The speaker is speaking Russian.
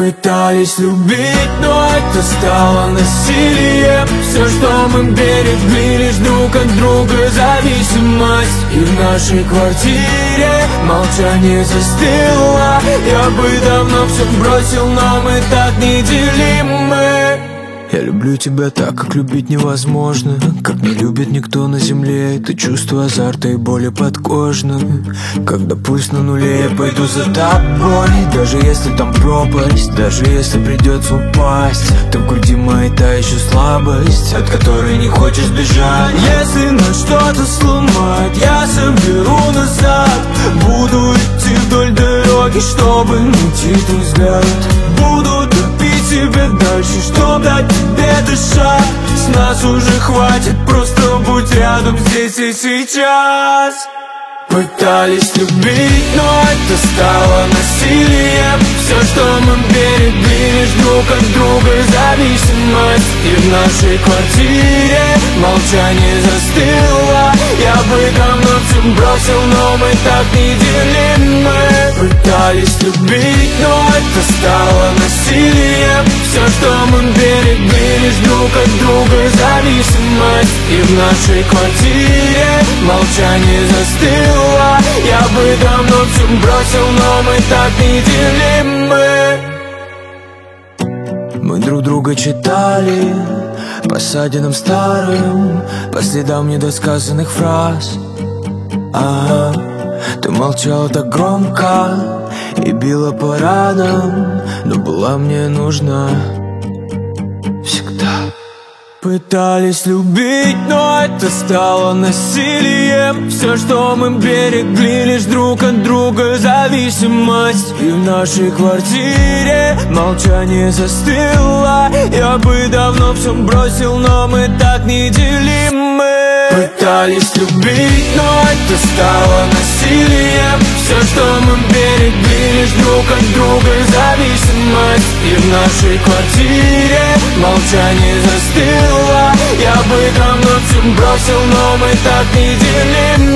Пытались любить, но это стало насилием. Все, что мы берегли, лишь друг от друга зависимость. И в нашей квартире молчание застыло. Я бы давно все бросил, но мы так неделимы. Я люблю тебя так, как любить невозможно, как не любит никто на земле. Это чувство азарта и боли подкожно. Когда пульс на нуле, я пойду за тобой. Даже если там пропасть, даже если придется упасть, то в груди моей та еще слабость, от которой не хочешь бежать. Если нас что-то сломать, я соберу назад. Буду идти вдоль дороги, чтобы найти твой взгляд. Буду топить себя дальше, чтоб дать тебе дышать. С нас уже хватит, просто будь рядом здесь и сейчас. Пытались любить, но это стало насилием. Все, что мы берегли, лишь друг от друга зависимость. И в нашей квартире молчание застыло. Я бы давно все бросил, но мы так неделимы. Пытались любить, но это стало насилием. Все, что мы берегли, лишь друг от друга зависимость. И в нашей квартире молчание застыло. Я бы давно все бросил, но мы так неделимы. Мы друг друга читали по ссадинам старым, по следам недосказанных фраз. Ага, ты молчала так громко и била по ранам, но была мне нужна всегда. Пытались любить, но это стало насилием. Все, что мы берегли, лишь друг от друга зависимость. И в нашей квартире молчание застыло. Я бы давно все бросил, но мы так неделимы. Пытались любить, но это стало насилием. Все, что мы берегли, лишь друг от друга зависимость. И в нашей квартире молчание застыло. Я бы давно все бросил, но мы так неделимы.